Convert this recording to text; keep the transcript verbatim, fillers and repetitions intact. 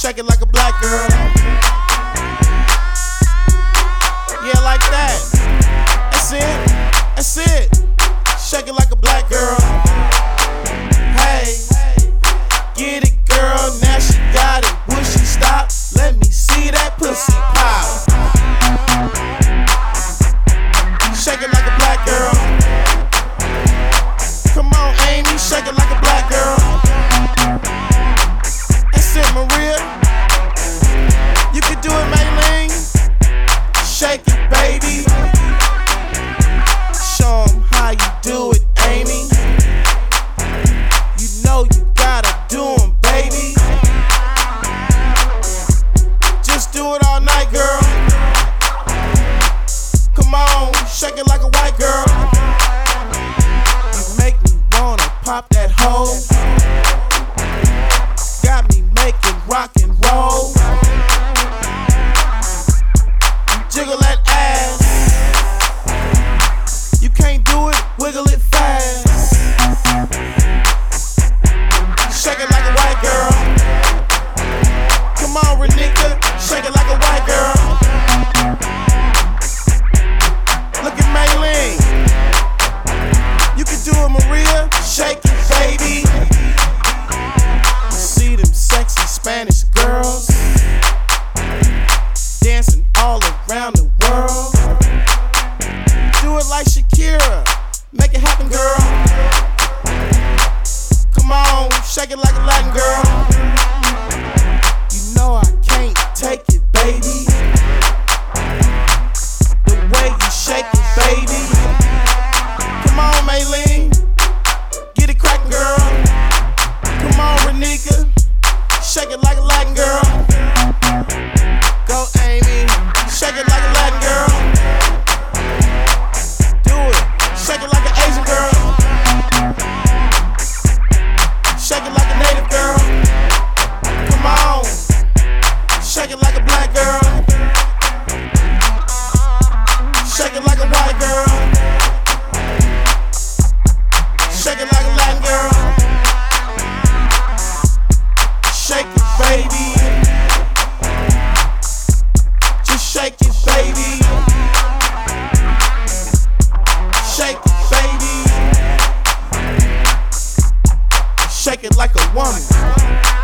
Shake it like a black girl. Yeah, like that. That's it. That's it. Shake it like a black girl. Hey, get it, girl. Now she got it. Will she stop? Let me see that pussy pop. Shake it like a black girl. Come on, Amy, shake it like a black girl. That's it, Maria. You can do it, Maylene. Shake it, baby. Show 'em how you do it, Amy. You know you gotta do 'em, baby. Just do it all night, girl. Come on, shake it like a white girl. You make me wanna pop that hoe. Got me making rock and roll. Jiggle that ass. You can't do it, wiggle it fast. Shake it like a white girl. Come on, Renika, shake it like a white girl. Look at Maylene. You can do it, Maria. Shake it, baby. See them sexy Spanish girls dancing all around the world. Do it like Shakira. Make it happen, girl. Come on, shake it like a Latin girl. You know I can't take it, baby. The way you shake it, baby. Come on, Maylene. Get it crackin', girl. Come on, Renika. Shake it like a Latin girl. Go, Amy. Shake it like a Latin girl. Do it. Shake it like an Asian girl. Shake it like a native girl. Come on. Shake it like a black girl. Shake it like a white girl. Shake it like a Latin girl. Shake it, baby. Just shake it, baby. Shake it, baby. Shake it like a woman.